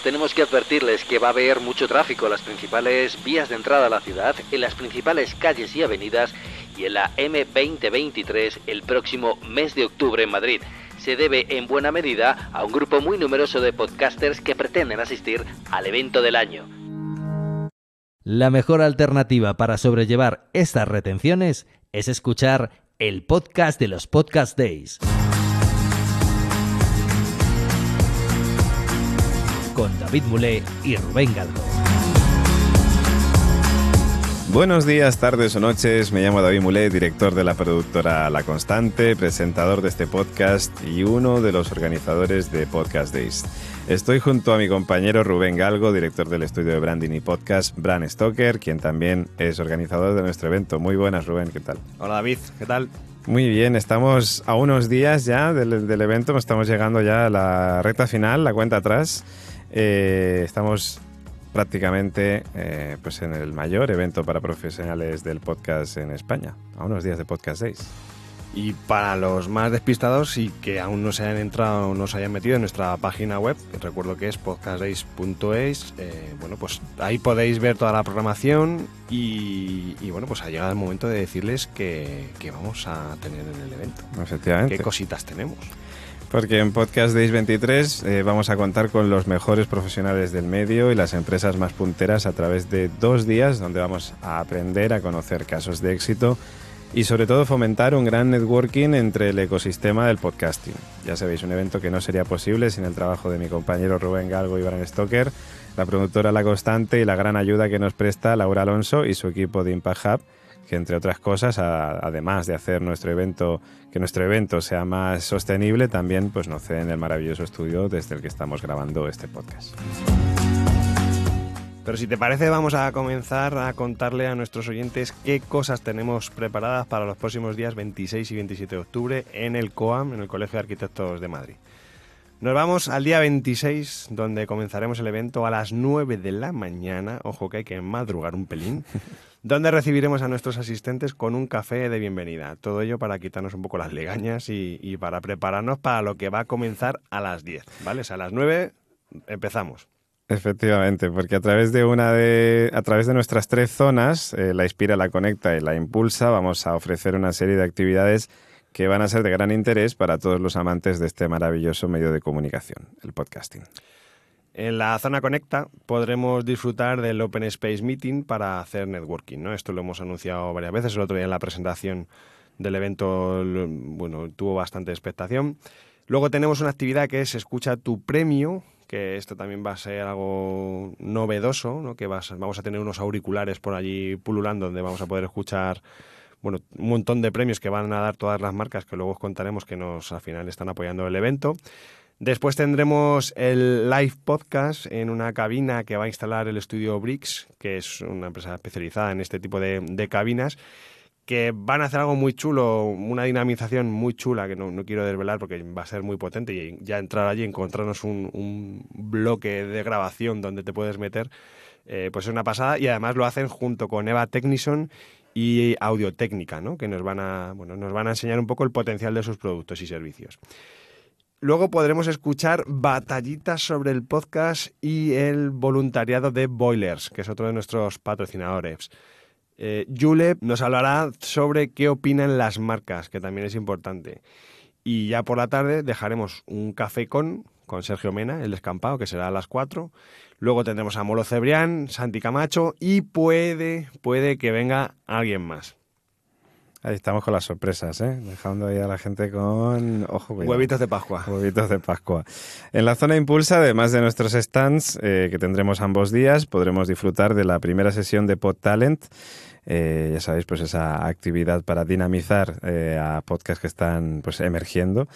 tenemos que advertirles que va a haber mucho tráfico en las principales vías de entrada a la ciudad, en las principales calles y avenidas y en la M2023 el próximo mes de octubre en Madrid. Se debe en buena medida a un grupo muy numeroso de podcasters que pretenden asistir al evento del año. La mejor alternativa para sobrellevar estas retenciones es escuchar el podcast de los Podcast Days. Con David Mulé y Rubén Galgo. Buenos días, tardes o noches, me llamo David Mulé, director de la productora La Constante, presentador de este podcast y uno de los organizadores de Podcast Days. Estoy junto a mi compañero Rubén Galgo, director del estudio de branding y podcast Brand Stoker, quien también es organizador de nuestro evento. Muy buenas, Rubén, ¿qué tal? Hola David, ¿qué tal? Muy bien, estamos a unos días ya del evento, estamos llegando ya a la recta final, la cuenta atrás. Estamos prácticamente pues en el mayor evento para profesionales del podcast en España, a unos días de Podcast Days. Y para los más despistados y que aún no se hayan entrado o no se hayan metido en nuestra página web, recuerdo que es podcastdays.es, bueno, pues ahí podéis ver toda la programación y bueno, pues ha llegado el momento de decirles que vamos a tener en el evento. Efectivamente. ¿Qué cositas tenemos? Porque en Podcast Days 23 vamos a contar con los mejores profesionales del medio y las empresas más punteras a través de 2 días donde vamos a aprender a conocer casos de éxito y sobre todo fomentar un gran networking entre el ecosistema del podcasting. Ya sabéis, un evento que no sería posible sin el trabajo de mi compañero Rubén Galgo y Brand Stoker, la productora La Constante y la gran ayuda que nos presta Laura Alonso y su equipo de Impact Hub, que entre otras cosas, además de hacer que nuestro evento sea más sostenible, también pues nos ceden el maravilloso estudio desde el que estamos grabando este podcast. Pero si te parece, vamos a comenzar a contarle a nuestros oyentes qué cosas tenemos preparadas para los próximos días 26 y 27 de octubre en el COAM, en el Colegio de Arquitectos de Madrid. Nos vamos al día 26, donde comenzaremos el evento a las 9 de la mañana, ojo que hay que madrugar un pelín, donde recibiremos a nuestros asistentes con un café de bienvenida. Todo ello para quitarnos un poco las legañas y para prepararnos para lo que va a comenzar a las 10, ¿vale? O sea, a las 9 empezamos. Efectivamente, porque a través de nuestras 3 zonas, la Inspira, la Conecta y la Impulsa, vamos a ofrecer una serie de actividades que van a ser de gran interés para todos los amantes de este maravilloso medio de comunicación, el podcasting. En la zona Conecta podremos disfrutar del Open Space Meeting para hacer networking, ¿no? Esto lo hemos anunciado varias veces. El otro día en la presentación del evento, bueno, tuvo bastante expectación. Luego tenemos una actividad que es Escucha tu Premio, que esto también va a ser algo novedoso, ¿no? Que vamos a tener unos auriculares por allí pululando donde vamos a poder escuchar, bueno, un montón de premios que van a dar todas las marcas que luego os contaremos que al final están apoyando el evento. Después tendremos el live podcast en una cabina que va a instalar el estudio Bricks, que es una empresa especializada en este tipo de cabinas, que van a hacer algo muy chulo, una dinamización muy chula que no quiero desvelar porque va a ser muy potente, y ya entrar allí y encontrarnos un bloque de grabación donde te puedes meter, pues es una pasada, y además lo hacen junto con Eva Technison y Audio-Técnica, ¿no? Que nos van a enseñar un poco el potencial de sus productos y servicios. Luego podremos escuchar batallitas sobre el podcast y el voluntariado de Boilers, que es otro de nuestros patrocinadores. Julep nos hablará sobre qué opinan las marcas, que también es importante. Y ya por la tarde dejaremos un café con Sergio Mena, el descampado, que será a las 4. Luego tendremos a Molo Cebrián, Santi Camacho y puede que venga alguien más. Ahí estamos con las sorpresas, dejando ahí a la gente con... Ojo, cuidado. Huevitos de Pascua. Huevitos de Pascua. En la zona Impulsa, además de nuestros stands que tendremos ambos días, podremos disfrutar de la primera sesión de Pod Talent. Ya sabéis, pues esa actividad para dinamizar a podcasts que están pues emergiendo.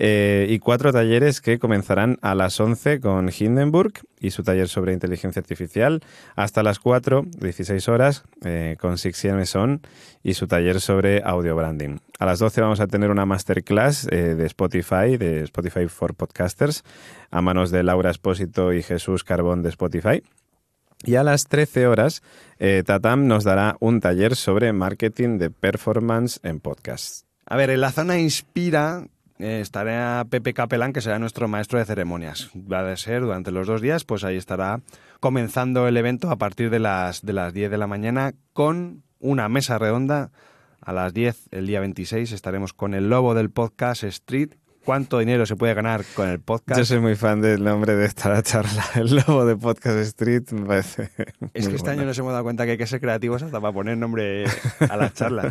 Y 4 talleres que comenzarán a las 11 con Hindenburg y su taller sobre inteligencia artificial, hasta las 4, 16 horas, con Sixien Mesón y su taller sobre audio branding. A las 12 vamos a tener una masterclass de Spotify for Podcasters, a manos de Laura Espósito y Jesús Carbón de Spotify. Y a las 13 horas, Tatam nos dará un taller sobre marketing de performance en podcasts. A ver, en la zona Inspira estará Pepe Capelán, que será nuestro maestro de ceremonias. Va a ser durante los 2 días, pues ahí estará comenzando el evento a partir de las 10 de la mañana con una mesa redonda. A las 10, el día 26, estaremos con el lobo del podcast Street. ¿Cuánto dinero se puede ganar con el podcast? Yo soy muy fan del nombre de esta charla, el lobo de Podcast Street, me parece. Es que este año nos hemos dado cuenta que hay que ser creativos hasta para poner nombre a las charlas.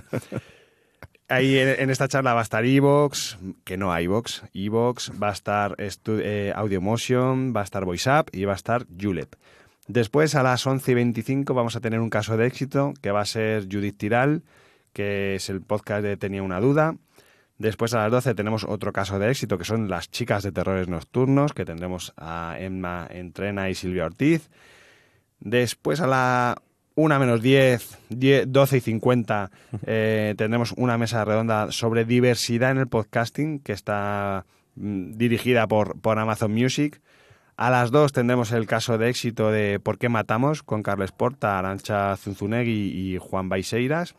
Ahí en esta charla va a estar iVoox, que no hay iVoox, va a estar AudioMotion, va a estar VoiceUp y va a estar Julep. Después, a las 11:25, vamos a tener un caso de éxito, que va a ser Judith Tiral, que es el podcast de Tenía una duda. Después, a las 12, tenemos otro caso de éxito, que son las chicas de terrores nocturnos, que tendremos a Emma Entrena y Silvia Ortiz. Después, a la 1:10, 12:50, tendremos una mesa redonda sobre diversidad en el podcasting, que está dirigida por Amazon Music. A las 2 tendremos el caso de éxito de ¿Por qué matamos?, con Carles Porta, Arantxa Zunzunegui y Juan Baiseiras.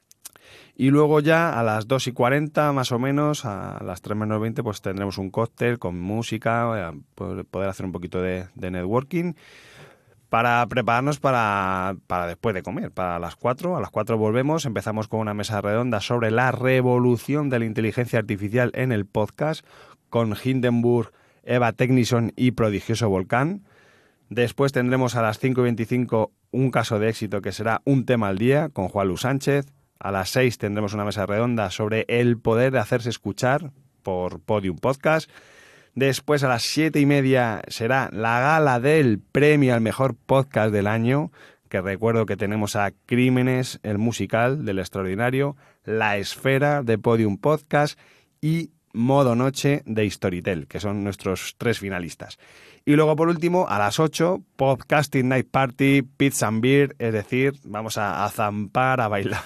Y luego ya a las 2:40 más o menos, a las 3:20, pues tendremos un cóctel con música, poder hacer un poquito de networking para prepararnos para después de comer, para las 4. A las 4 volvemos, empezamos con una mesa redonda sobre la revolución de la inteligencia artificial en el podcast con Hindenburg, Eva Technison y Prodigioso Volcán. Después tendremos a las 5:25 un caso de éxito que será Un tema al día con Juan Luis Sánchez. A las 6 tendremos una mesa redonda sobre el poder de hacerse escuchar por Podium Podcast. Después a las 7:30 será la gala del premio al mejor podcast del año, que recuerdo que tenemos a Crímenes, el musical del extraordinario, La Esfera de Podium Podcast y Modo Noche de Storytel, que son nuestros 3 finalistas. Y luego, por último, a las 8, Podcasting Night Party, Pizza and Beer, es decir, vamos a zampar, a bailar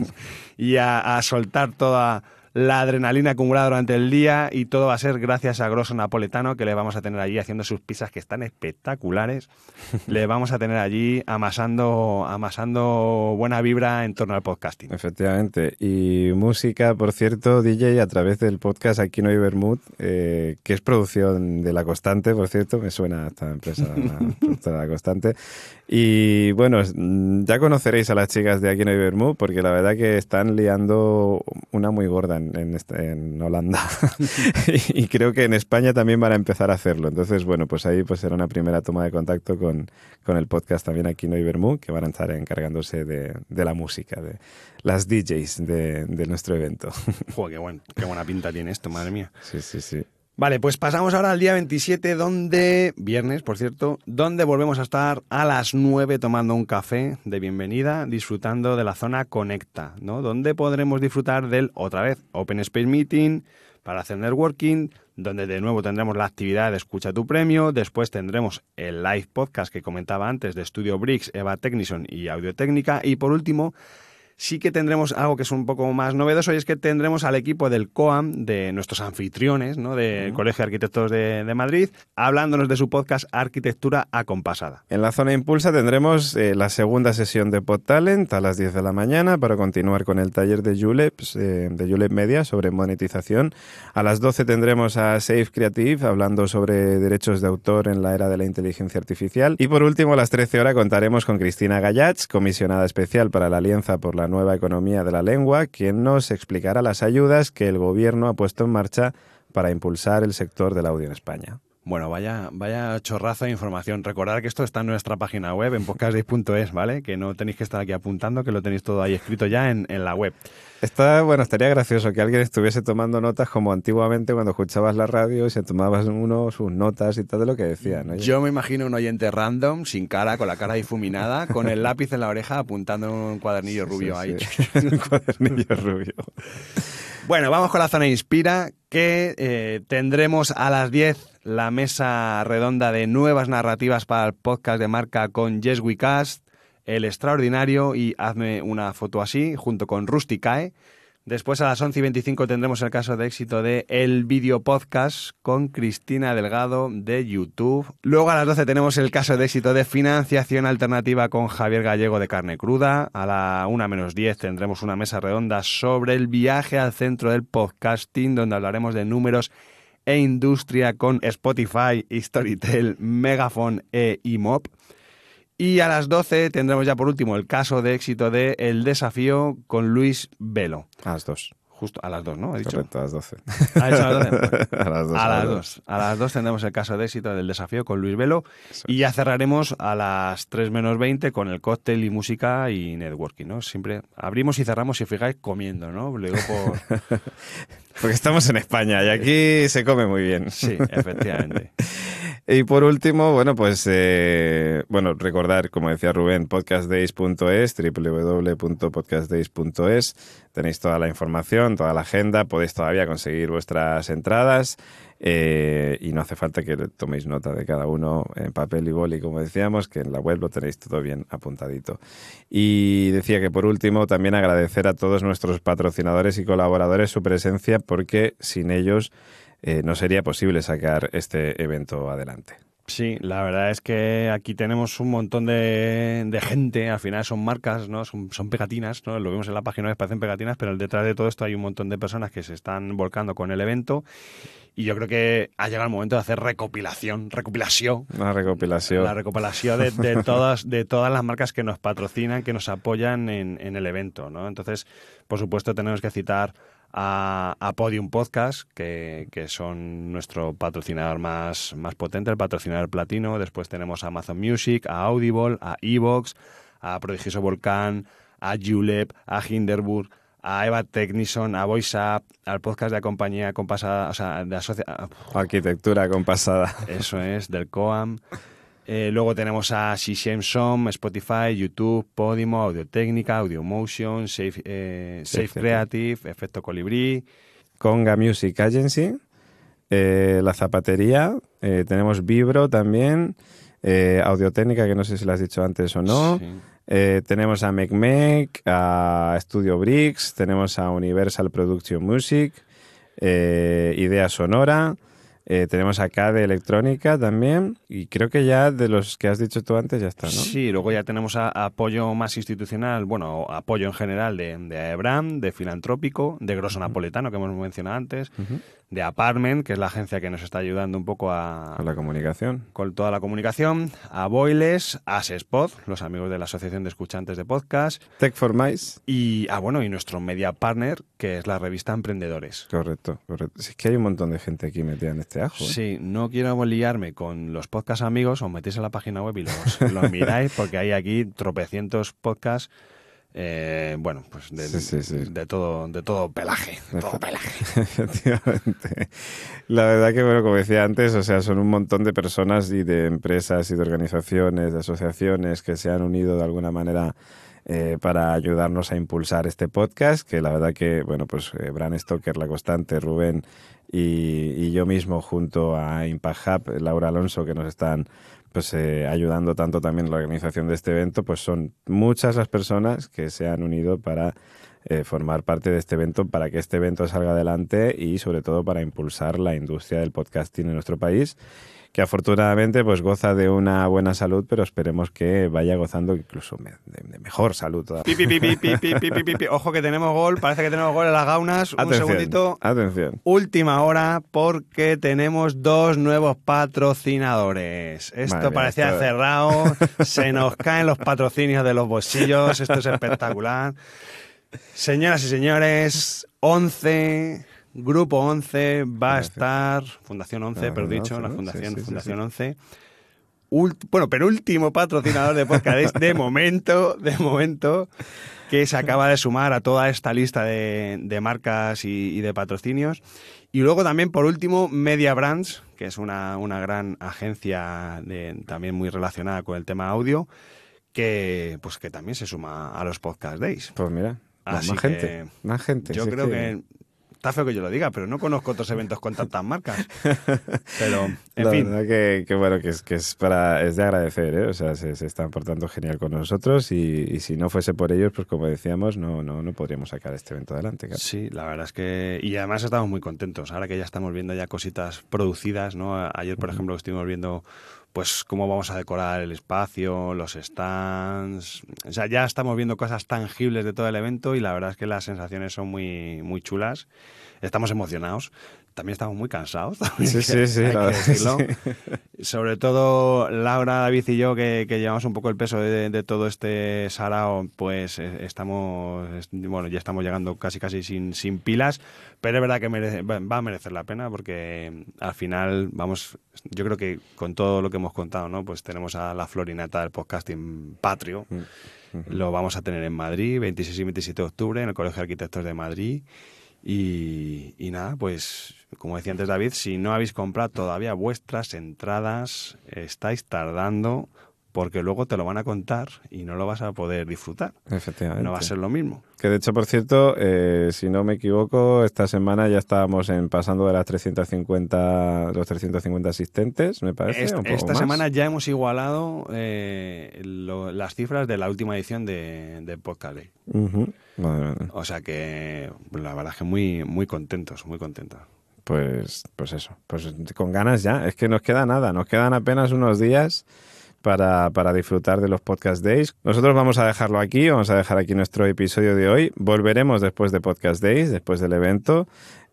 y a soltar toda la adrenalina acumulada durante el día, y todo va a ser gracias a Grosso Napoletano, que le vamos a tener allí haciendo sus pizzas que están espectaculares. Le vamos a tener allí amasando buena vibra en torno al podcasting. Efectivamente. Y música, por cierto, DJ, a través del podcast Aquí no hay Bermud, que es producción de La Constante, por cierto, me suena esta empresa, la productora de La Constante. Y bueno, ya conoceréis a las chicas de Aquí no hay Bermud, porque la verdad que están liando una muy gorda en Holanda. Y creo que en España también van a empezar a hacerlo. Entonces, bueno, pues ahí pues será una primera toma de contacto con el podcast también Aquí no hay Bermud, que van a estar encargándose de la música, de las DJs de nuestro evento. Joder, qué buena pinta tiene esto, madre mía. Sí, sí, sí. Vale, pues pasamos ahora al día 27, viernes, por cierto, donde volvemos a estar a las 9 tomando un café de bienvenida, disfrutando de la zona Conecta, ¿no? Donde podremos disfrutar del, otra vez, Open Space Meeting para hacer networking, donde de nuevo tendremos la actividad de Escucha tu Premio, después tendremos el live podcast que comentaba antes de Studio Bricks, Eva Technison y Audio Técnica, y por último sí que tendremos algo que es un poco más novedoso, y es que tendremos al equipo del COAM, de nuestros anfitriones, ¿no?, del Colegio de Arquitectos de Madrid, hablándonos de su podcast Arquitectura Acompasada. En la zona Impulsa tendremos la segunda sesión de Pod Talent a las 10 de la mañana para continuar con el taller de Julep Media sobre monetización. A las 12 tendremos a Safe Creative hablando sobre derechos de autor en la era de la inteligencia artificial. Y por último, a las 13 horas contaremos con Cristina Gallats, comisionada especial para la Alianza por la Nueva Economía de la Lengua, quien nos explicará las ayudas que el Gobierno ha puesto en marcha para impulsar el sector del audio en España. Bueno, vaya chorrazo de información. Recordad que esto está en nuestra página web, en podcastdays.es, ¿vale? Que no tenéis que estar aquí apuntando, que lo tenéis todo ahí escrito ya en la web. Estaría gracioso que alguien estuviese tomando notas como antiguamente cuando escuchabas la radio y se tomabas sus notas y todo lo que decían, ¿no? Yo me imagino un oyente random, sin cara, con la cara difuminada, con el lápiz en la oreja, apuntando en un cuadernillo rubio ahí. Sí. Un cuadernillo rubio. Bueno, vamos con la zona Inspira, que tendremos a las 10 la mesa redonda de nuevas narrativas para el podcast de marca con Yes We Cast, El Extraordinario y Hazme una foto así, junto con Rusticae, Después a las 11:25 tendremos el caso de éxito de El Video Podcast con Cristina Delgado de YouTube. Luego a las 12 tenemos el caso de éxito de Financiación Alternativa con Javier Gallego de Carne Cruda. A la 1:10 tendremos una mesa redonda sobre el viaje al centro del podcasting, donde hablaremos de números e industria con Spotify, Storytel, Megaphone e IMOP. Y a las 12 tendremos ya por último el caso de éxito de El Desafío con Luis Velo. A las 2. Justo a las 2, ¿no? ¿He dicho? Correcto, a las 12. ¿Ha dicho a las 12? A las 2. A las 2. A las 2 tendremos el caso de éxito del Desafío con Luis Velo. Eso. Y ya cerraremos a las 3:20 con el cóctel y música y networking, ¿no? Siempre abrimos y cerramos, si os fijáis, comiendo, ¿no? Lo digo por... Porque estamos en España y aquí se come muy bien. Sí, efectivamente. Y por último, bueno, pues recordar, como decía Rubén, podcastdays.es, www.podcastdays.es. Tenéis toda la información, toda la agenda, podéis todavía conseguir vuestras entradas y no hace falta que toméis nota de cada uno en papel y boli, como decíamos, que en la web lo tenéis todo bien apuntadito. Y decía que por último también agradecer a todos nuestros patrocinadores y colaboradores su presencia, porque sin ellos no sería posible sacar este evento adelante. Sí, la verdad es que aquí tenemos un montón de gente, al final son marcas, ¿no? Son pegatinas, ¿no? Lo vemos en la página web, parecen pegatinas, pero detrás de todo esto hay un montón de personas que se están volcando con el evento y yo creo que ha llegado el momento de hacer recopilación. Una recopilación. La recopilación de todas las marcas que nos patrocinan, que nos apoyan en el evento, ¿no? Entonces, por supuesto, tenemos que citar a Podium Podcast, que son nuestro patrocinador más potente, el patrocinador platino. Después tenemos a Amazon Music, a Audible, a Evox, a Prodigioso Volcán, a Julep, a Hinderburg, a Eva Technison, a VoiceUp, al podcast de compañía compasada, o sea, de Arquitectura compasada. Eso es, del COAM. Luego tenemos a Shisham Som, Spotify, YouTube, Podimo, Audio-Técnica, Audiomotion, Safe Creative, Efecto Colibrí. Conga Music Agency, La Zapatería, tenemos Vibro también, Audio-Técnica, que no sé si lo has dicho antes o no. Sí. Tenemos a Mecmec, a Studio Bricks, tenemos a Universal Production Music, Idea Sonora. Tenemos acá de electrónica también, y creo que ya de los que has dicho tú antes ya está, ¿no? Sí, luego ya tenemos apoyo más institucional, bueno, apoyo en general de AEBRAM, de Filantrópico, de Grosso Napoletano, que hemos mencionado antes, de Apartment, que es la agencia que nos está ayudando un poco Con la comunicación. con toda la comunicación, a Boiles, a Sespod, los amigos de la Asociación de Escuchantes de Podcast, Tech for Mice. y nuestro media partner, que es la revista Emprendedores. Correcto. Es que hay un montón de gente aquí metida en este ajo. Sí, no quiero liarme con los podcast amigos, os metéis a la página web y los miráis, porque hay aquí tropecientos podcasts, pues de todo pelaje. Todo pelaje. Efectivamente. La verdad que, bueno, como decía antes, o sea, son un montón de personas y de empresas y de organizaciones, de asociaciones que se han unido de alguna manera para ayudarnos a impulsar este podcast, que la verdad que, bueno, pues Bran Stoker, La Constante, Rubén y yo mismo, junto a Impact Hub, Laura Alonso, que nos están pues ayudando tanto también en la organización de este evento, pues son muchas las personas que se han unido para formar parte de este evento, para que este evento salga adelante y sobre todo para impulsar la industria del podcasting en nuestro país, que afortunadamente pues goza de una buena salud, pero esperemos que vaya gozando incluso de mejor salud todavía. Ojo que tenemos gol, parece que tenemos gol en las gaunas. Atención, un segundito. Atención. Última hora, porque tenemos 2 nuevos patrocinadores. Esto Madre mía, parecía esto- cerrado, se nos caen los patrocinios de los bolsillos, esto es espectacular. Señoras y señores, Grupo 11 va a estar, Fundación 11, pero dicho, la Fundación, sí. 11. Penúltimo patrocinador de podcast de momento, que se acaba de sumar a toda esta lista de marcas y de patrocinios. Y luego también, por último, Media Brands, que es una gran agencia también muy relacionada con el tema audio, que también se suma a los Podcast Days. Pues mira, Así más gente. Yo creo que está feo que yo lo diga, pero no conozco otros eventos con tantas marcas. Pero, en La fin. verdad que bueno, que es de agradecer, ¿eh? O sea, se están portando genial con nosotros y si no fuese por ellos, pues como decíamos, no podríamos sacar este evento adelante. Claro. Sí, la verdad es que... Y además estamos muy contentos, ahora que ya estamos viendo ya cositas producidas, ¿no? Ayer, por ejemplo, estuvimos viendo pues cómo vamos a decorar el espacio, los stands... O sea, ya estamos viendo cosas tangibles de todo el evento y la verdad es que las sensaciones son muy, muy chulas. Estamos emocionados. También estamos muy cansados. Sí, hay la que decirlo. sí. Sobre todo Laura, David y yo, que llevamos un poco el peso de todo este sarao, pues ya estamos llegando casi sin pilas, pero es verdad que va a merecer la pena porque al final yo creo que con todo lo que hemos contado, ¿no? Pues tenemos a la florinata del podcasting patrio. Lo vamos a tener en Madrid, 26 y 27 de octubre, en el Colegio de Arquitectos de Madrid. Y nada, pues como decía antes David, si no habéis comprado todavía vuestras entradas, estáis tardando porque luego te lo van a contar y no lo vas a poder disfrutar. Efectivamente. No va a ser lo mismo. Que de hecho, por cierto, si no me equivoco, esta semana ya estábamos pasando de los 350 asistentes, me parece. Esta semana ya hemos igualado las cifras de la última edición de Podcast Day. Vale. O sea que la verdad es que muy, muy contentos, muy contentos. Pues eso, pues con ganas ya. Es que nos queda nada, nos quedan apenas unos días para disfrutar de los Podcast Days. Nosotros vamos a dejarlo aquí, vamos a dejar aquí nuestro episodio de hoy. Volveremos después de Podcast Days, después del evento.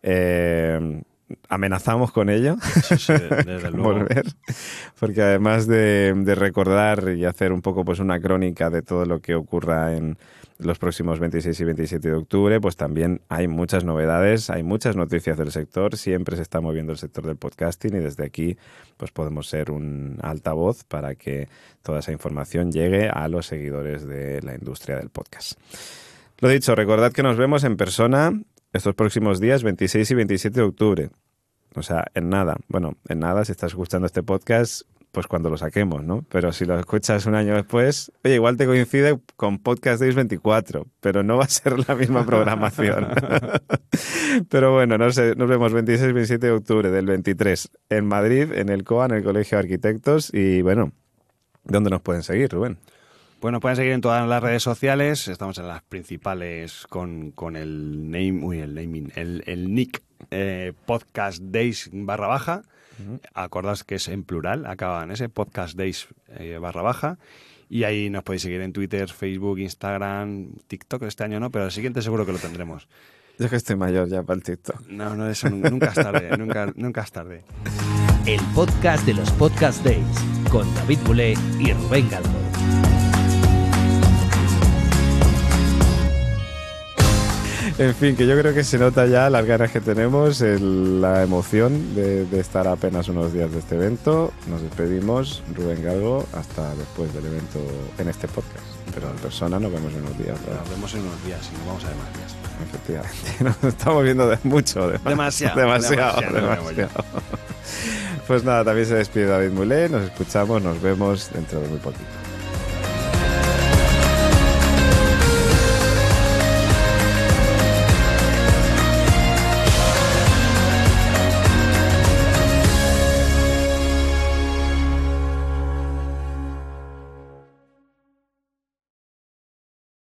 Amenazamos con ello, sí, desde luego. Volver, porque además de recordar y hacer un poco pues una crónica de todo lo que ocurra en los próximos 26 y 27 de octubre, pues también hay muchas novedades, hay muchas noticias del sector, siempre se está moviendo el sector del podcasting y desde aquí pues podemos ser un altavoz para que toda esa información llegue a los seguidores de la industria del podcast. Lo dicho, recordad que nos vemos en persona estos próximos días, 26 y 27 de octubre. O sea, en nada. Bueno, en nada, si estás escuchando este podcast, pues cuando lo saquemos, ¿no? Pero si lo escuchas un año después, oye, igual te coincide con Podcast Days 24, pero no va a ser la misma programación. Pero bueno, no sé, nos vemos 26 y 27 de octubre del 23 en Madrid, en el COA, en el Colegio de Arquitectos. Y bueno, ¿dónde nos pueden seguir, Rubén? Bueno, pueden seguir en todas las redes sociales. Estamos en las principales con el nick Podcast Days /. Acordaos que es en plural, acaba en ese Podcast Days /. Y ahí nos podéis seguir en Twitter, Facebook, Instagram, TikTok este año no, pero el siguiente seguro que lo tendremos. Yo que estoy mayor ya para el TikTok. No, eso nunca es tarde, nunca es tarde. El podcast de los Podcast Days, con David Bulé y Rubén Galgo. En fin, que yo creo que se nota ya las ganas que tenemos, la emoción de estar apenas unos días de este evento. Nos despedimos, Rubén Galgo, hasta después del evento en este podcast. Pero en persona nos vemos en unos días, ¿verdad? Nos vemos en unos días y nos vamos a ver más días. Efectivamente, nos estamos viendo mucho. Demasiado. Pues nada, también se despide David Mulé, nos escuchamos, nos vemos dentro de muy poquito.